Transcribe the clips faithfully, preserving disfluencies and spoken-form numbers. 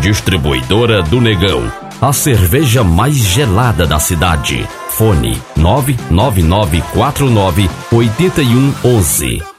Distribuidora do Negão, a cerveja mais gelada da cidade. Fone nove nove nove quatro nove oito um um um.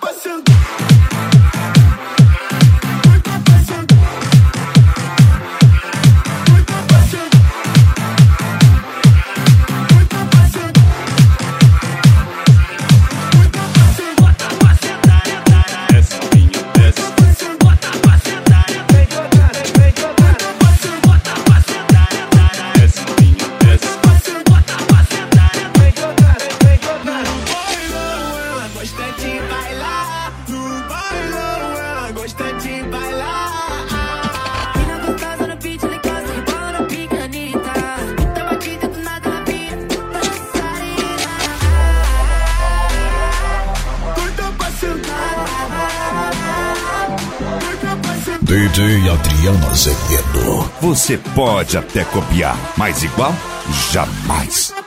D J Adriano Azevedo. Você pode até copiar, mas igual, jamais.